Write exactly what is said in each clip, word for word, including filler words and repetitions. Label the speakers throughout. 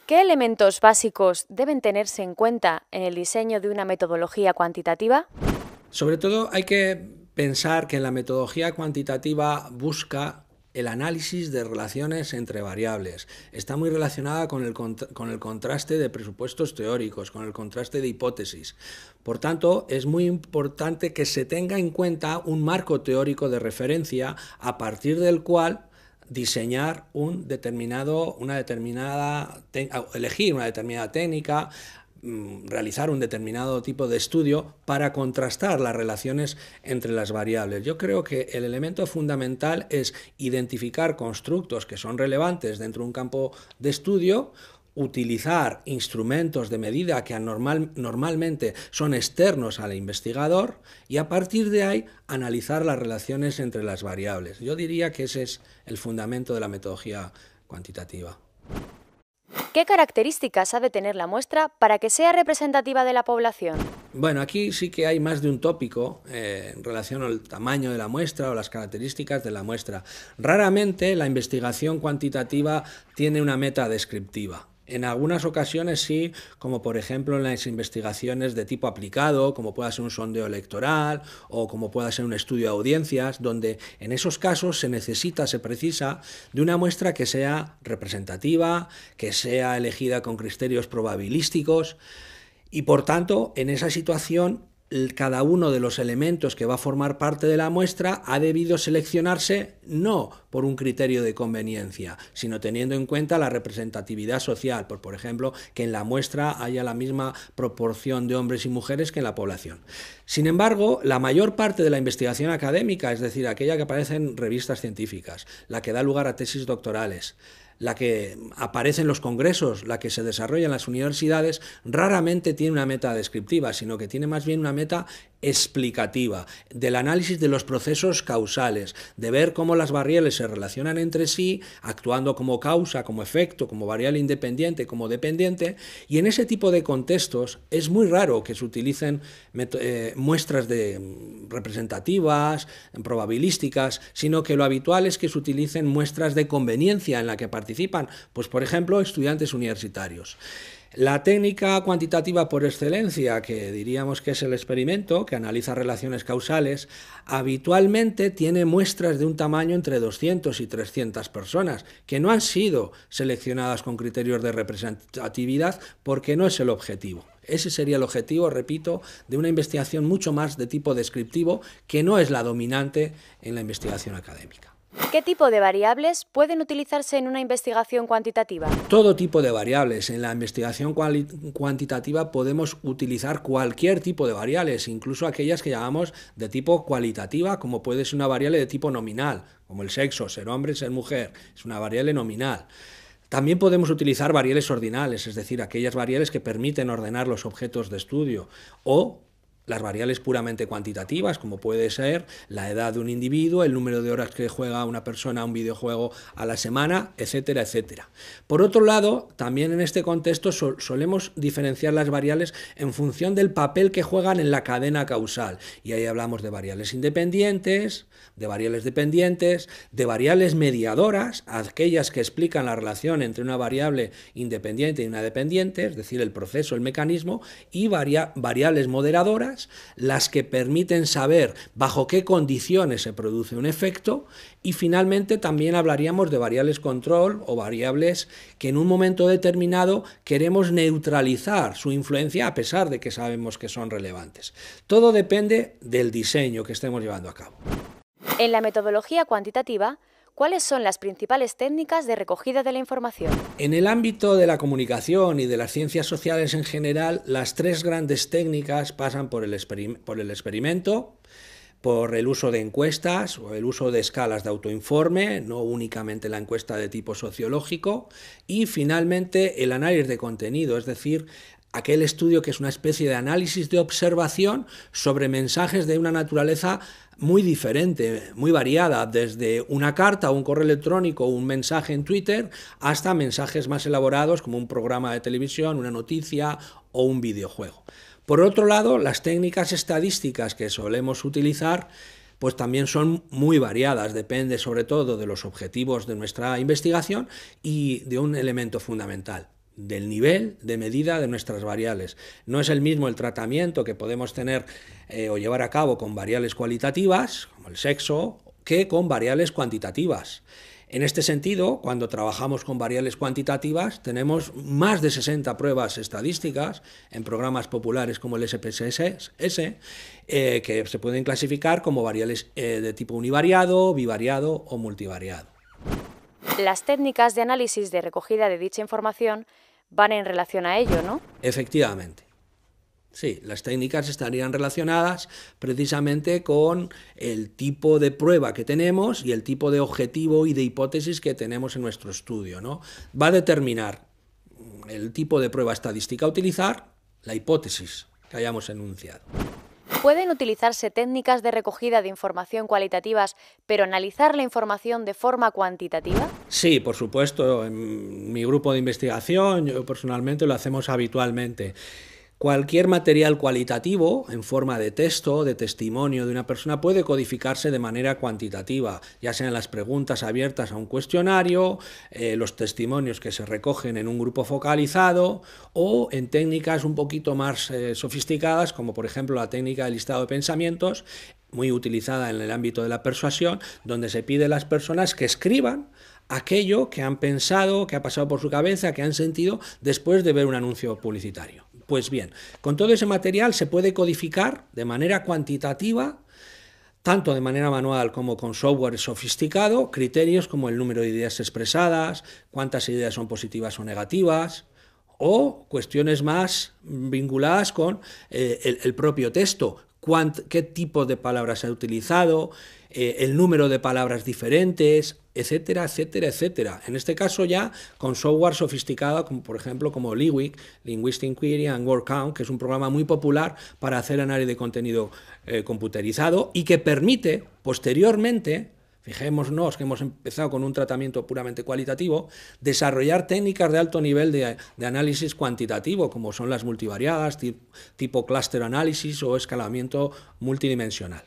Speaker 1: ¿Qué elementos básicos deben tenerse en cuenta en el diseño de una metodología cuantitativa?
Speaker 2: Sobre todo hay que pensar que la metodología cuantitativa busca el análisis de relaciones entre variables. Está muy relacionada con el, con el contraste de presupuestos teóricos, con el contraste de hipótesis. Por tanto, es muy importante que se tenga en cuenta un marco teórico de referencia a partir del cual diseñar un determinado, una determinada, elegir una determinada técnica, realizar un determinado tipo de estudio para contrastar las relaciones entre las variables. Yo creo que el elemento fundamental es identificar constructos que son relevantes dentro de un campo de estudio, utilizar instrumentos de medida que anormal, normalmente son externos al investigador y a partir de ahí analizar las relaciones entre las variables. Yo diría que ese es el fundamento de la metodología cuantitativa.
Speaker 1: ¿Qué características ha de tener la muestra para que sea representativa de la población?
Speaker 2: Bueno, aquí sí que hay más de un tópico eh, en relación al tamaño de la muestra o las características de la muestra. Raramente la investigación cuantitativa tiene una meta descriptiva. En algunas ocasiones sí, como por ejemplo en las investigaciones de tipo aplicado, como pueda ser un sondeo electoral o como pueda ser un estudio de audiencias, donde en esos casos se necesita, se precisa de una muestra que sea representativa, que sea elegida con criterios probabilísticos y por tanto en esa situación cada uno de los elementos que va a formar parte de la muestra ha debido seleccionarse no por un criterio de conveniencia, sino teniendo en cuenta la representatividad social, por, por ejemplo, que en la muestra haya la misma proporción de hombres y mujeres que en la población. Sin embargo, la mayor parte de la investigación académica, es decir, aquella que aparece en revistas científicas, la que da lugar a tesis doctorales, la que aparece en los congresos, la que se desarrolla en las universidades, raramente tiene una meta descriptiva, sino que tiene más bien una meta explicativa, del análisis de los procesos causales, de ver cómo las variables se relacionan entre sí, actuando como causa, como efecto, como variable independiente, como dependiente, y en ese tipo de contextos es muy raro que se utilicen eh, muestras de, representativas, probabilísticas, sino que lo habitual es que se utilicen muestras de conveniencia en la que participan, pues por ejemplo, estudiantes universitarios. La técnica cuantitativa por excelencia, que diríamos que es el experimento, que analiza relaciones causales, habitualmente tiene muestras de un tamaño entre doscientas y trescientas personas, que no han sido seleccionadas con criterios de representatividad porque no es el objetivo. Ese sería el objetivo, repito, de una investigación mucho más de tipo descriptivo, que no es la dominante en la investigación académica.
Speaker 1: ¿Qué tipo de variables pueden utilizarse en una investigación cuantitativa?
Speaker 2: Todo tipo de variables. En la investigación cuantitativa podemos utilizar cualquier tipo de variables, incluso aquellas que llamamos de tipo cualitativa, como puede ser una variable de tipo nominal, como el sexo, ser hombre, ser mujer, es una variable nominal. También podemos utilizar variables ordinales, es decir, aquellas variables que permiten ordenar los objetos de estudio, o las variables puramente cuantitativas, como puede ser la edad de un individuo, el número de horas que juega una persona a un videojuego a la semana, etcétera, etcétera. Por otro lado, también en este contexto sol- solemos diferenciar las variables en función del papel que juegan en la cadena causal. Y ahí hablamos de variables independientes, de variables dependientes, de variables mediadoras, aquellas que explican la relación entre una variable independiente y una dependiente, es decir, el proceso, el mecanismo, y varia- variables moderadoras, las que permiten saber bajo qué condiciones se produce un efecto, y finalmente también hablaríamos de variables control o variables que en un momento determinado queremos neutralizar su influencia a pesar de que sabemos que son relevantes. Todo depende del diseño que estemos llevando a cabo.
Speaker 1: En la metodología cuantitativa, ¿cuáles son las principales técnicas de recogida de la información?
Speaker 2: En el ámbito de la comunicación y de las ciencias sociales en general, las tres grandes técnicas pasan por el, experim- por el experimento, por el uso de encuestas o el uso de escalas de autoinforme, no únicamente la encuesta de tipo sociológico, y finalmente el análisis de contenido, es decir, aquel estudio que es una especie de análisis de observación sobre mensajes de una naturaleza muy diferente, muy variada, desde una carta o un correo electrónico o un mensaje en Twitter hasta mensajes más elaborados como un programa de televisión, una noticia o un videojuego. Por otro lado, las técnicas estadísticas que solemos utilizar pues también son muy variadas, depende sobre todo de los objetivos de nuestra investigación y de un elemento fundamental. del nivel de medida de nuestras variables. No es el mismo el tratamiento que podemos tener eh, o llevar a cabo con variables cualitativas, como el sexo, que con variables cuantitativas. En este sentido, cuando trabajamos con variables cuantitativas, tenemos más de sesenta pruebas estadísticas en programas populares como el S P S S, eh, que se pueden clasificar como variables eh, de tipo univariado, bivariado o multivariado.
Speaker 1: Las técnicas de análisis de recogida de dicha información van en relación a ello, ¿no?
Speaker 2: Efectivamente. Sí, las técnicas estarían relacionadas precisamente con el tipo de prueba que tenemos y el tipo de objetivo y de hipótesis que tenemos en nuestro estudio, ¿no? Va a determinar el tipo de prueba estadística a utilizar, la hipótesis que hayamos enunciado.
Speaker 1: ¿Pueden utilizarse técnicas de recogida de información cualitativas, pero analizar la información de forma cuantitativa?
Speaker 2: Sí, por supuesto. En mi grupo de investigación, yo personalmente lo hacemos habitualmente. Cualquier material cualitativo, en forma de texto, de testimonio de una persona, puede codificarse de manera cuantitativa, ya sean las preguntas abiertas a un cuestionario, eh, los testimonios que se recogen en un grupo focalizado o en técnicas un poquito más eh, sofisticadas, como por ejemplo la técnica del listado de pensamientos, muy utilizada en el ámbito de la persuasión, donde se pide a las personas que escriban aquello que han pensado, que ha pasado por su cabeza, que han sentido después de ver un anuncio publicitario. Pues bien, con todo ese material se puede codificar de manera cuantitativa, tanto de manera manual como con software sofisticado, criterios como el número de ideas expresadas, cuántas ideas son positivas o negativas, o cuestiones más vinculadas con eh, el, el propio texto, cuánt, qué tipo de palabras se ha utilizado, eh, el número de palabras diferentes, etcétera, etcétera, etcétera. En este caso ya con software sofisticado, como por ejemplo como LIWIC, Linguistic Query and Word Count, que es un programa muy popular para hacer análisis de contenido eh, computerizado y que permite posteriormente, fijémonos que hemos empezado con un tratamiento puramente cualitativo, desarrollar técnicas de alto nivel de, de análisis cuantitativo, como son las multivariadas, tipo cluster análisis o escalamiento multidimensional.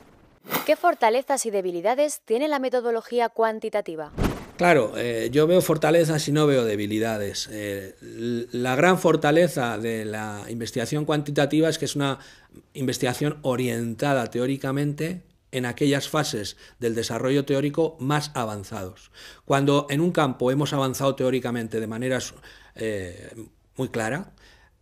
Speaker 1: ¿Qué fortalezas y debilidades tiene la metodología cuantitativa?
Speaker 2: Claro, eh, yo veo fortalezas y no veo debilidades. Eh, la gran fortaleza de la investigación cuantitativa es que es una investigación orientada teóricamente en aquellas fases del desarrollo teórico más avanzados. Cuando en un campo hemos avanzado teóricamente de manera eh, muy clara,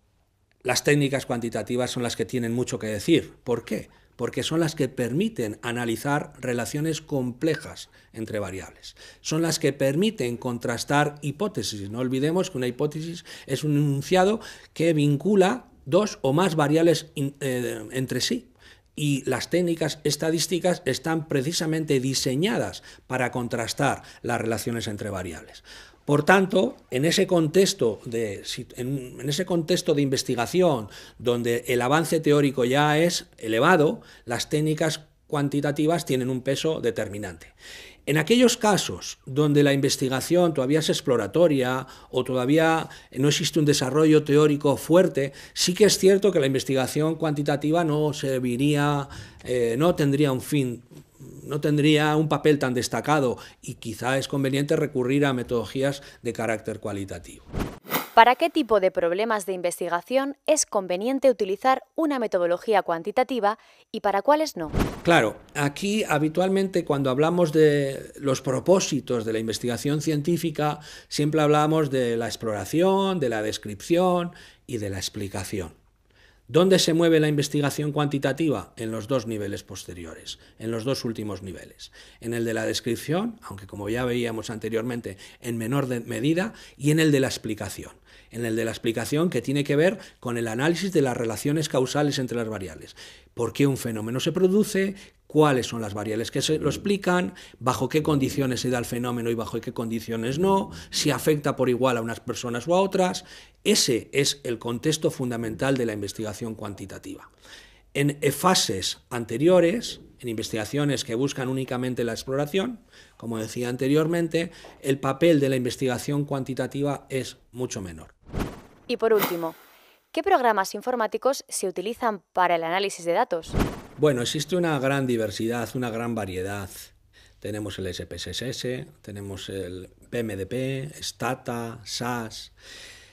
Speaker 2: las técnicas cuantitativas son las que tienen mucho que decir. ¿Por qué? Porque son las que permiten analizar relaciones complejas entre variables. Son las que permiten contrastar hipótesis. No olvidemos que una hipótesis es un enunciado que vincula dos o más variables eh, entre sí. Y las técnicas estadísticas están precisamente diseñadas para contrastar las relaciones entre variables. Por tanto, en ese contexto de, en ese contexto de investigación, donde el avance teórico ya es elevado, las técnicas cuantitativas tienen un peso determinante. En aquellos casos donde la investigación todavía es exploratoria o todavía no existe un desarrollo teórico fuerte, sí que es cierto que la investigación cuantitativa no serviría, eh, no tendría un fin, no tendría un papel tan destacado y quizá es conveniente recurrir a metodologías de carácter cualitativo.
Speaker 1: ¿Para qué tipo de problemas de investigación es conveniente utilizar una metodología cuantitativa y para cuáles no?
Speaker 2: Claro, aquí habitualmente cuando hablamos de los propósitos de la investigación científica, siempre hablamos de la exploración, de la descripción y de la explicación. ¿Dónde se mueve la investigación cuantitativa? En los dos niveles posteriores, en los dos últimos niveles. En el de la descripción, aunque como ya veíamos anteriormente, en menor medida, y en el de la explicación. En el de la explicación que tiene que ver con el análisis de las relaciones causales entre las variables. ¿Por qué un fenómeno se produce? ¿Cuáles son las variables que se lo explican? ¿Bajo qué condiciones se da el fenómeno y bajo qué condiciones no? ¿Si afecta por igual a unas personas o a otras? Ese es el contexto fundamental de la investigación cuantitativa. En fases anteriores, en investigaciones que buscan únicamente la exploración, como decía anteriormente, el papel de la investigación cuantitativa es mucho menor.
Speaker 1: Y por último, ¿qué programas informáticos se utilizan para el análisis de datos?
Speaker 2: Bueno, existe una gran diversidad, una gran variedad. Tenemos el S P S S, tenemos el P M D P, Stata, S A S.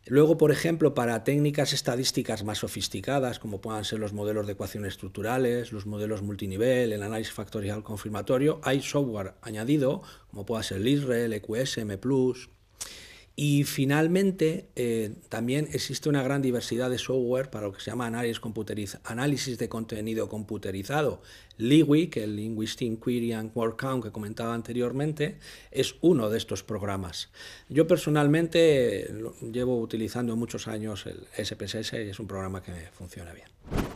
Speaker 2: Luego, por ejemplo, para técnicas estadísticas más sofisticadas, como puedan ser los modelos de ecuaciones estructurales, los modelos multinivel, el análisis factorial confirmatorio, hay software añadido, como pueda ser LISREL, E Q S, M plus. Y finalmente, eh, también existe una gran diversidad de software para lo que se llama análisis, análisis de contenido computerizado. LIWI, el Linguistic Query and Word Count que comentaba anteriormente, es uno de estos programas. Yo personalmente llevo utilizando muchos años el S P S S y es un programa que me funciona bien.